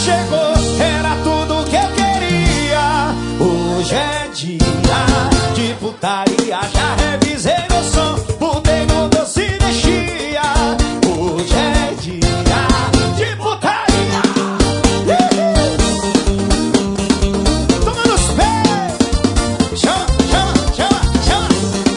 chegou, era tudo que eu queria. Hoje é dia de putaria, já revisei meu som, botei no doce e mexia. Hoje é dia de putaria. Toma nos pés, chama, chama, chama, chama.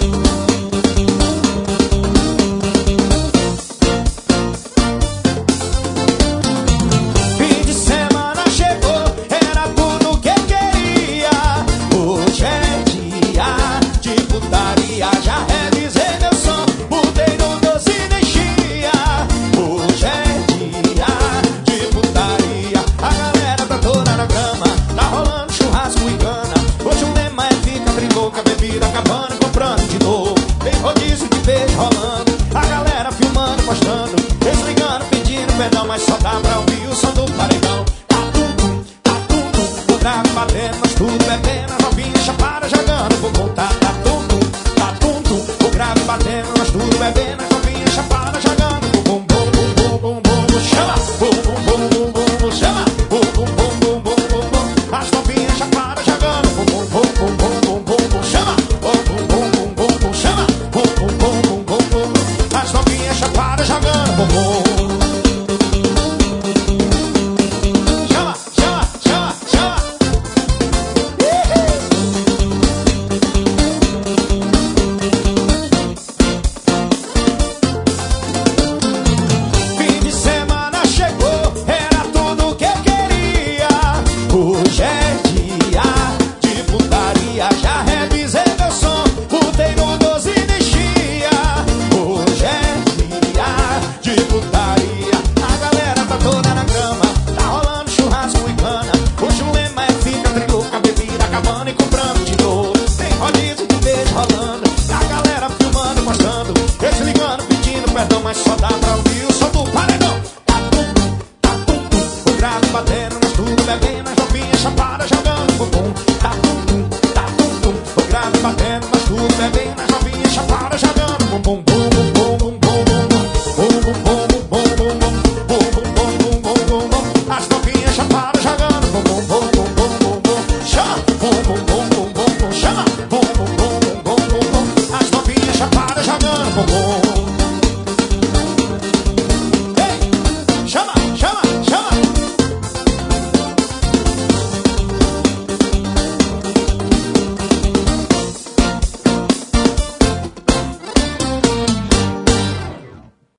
Fim de semana chegou, era tudo que eu queria. Hoje é dia de putaria, já revisei meu som, botei no doce e mexia. Hoje é dia de putaria, a galera tá toda na grama, tá rolando churrasco e cana. Hoje o lema é fica trilouca, bebida acabando, comprando de novo. Tem rodízio de beijo rolando, a galera filmando, postando, desligando, pedindo perdão, mas só dá pra ouvir o som do paredão. Tá tudo, o grave batendo, mas tudo bebendo, as novinhas chapadas jogando bumbum. Tá tudo, o grave batendo, mas tudo bebendo, as novinhas chapadas jogando bumbum, bum, bum, bum, bum, bum, bum, chama, bum, bum, bum, bum, bum, bum, chama, bum, bum, bum, bum, bum, bum, bum, as novinhas chapadas jogando bum, bum, bum, bum, bum, bum, bum, bum, chama, bum, bum, bum, bum, bum, bum, chama, bum, bum, bum, bum, bum, bum, bum, as novinhas chapadas jogando bumbum. Chama, chama, chama, chama. Fim de semana chegou, era tudo que eu queria. Hoje é dia de putaria, já revisei meu som, botei no 12 e mexia. Hoje é dia de putaria.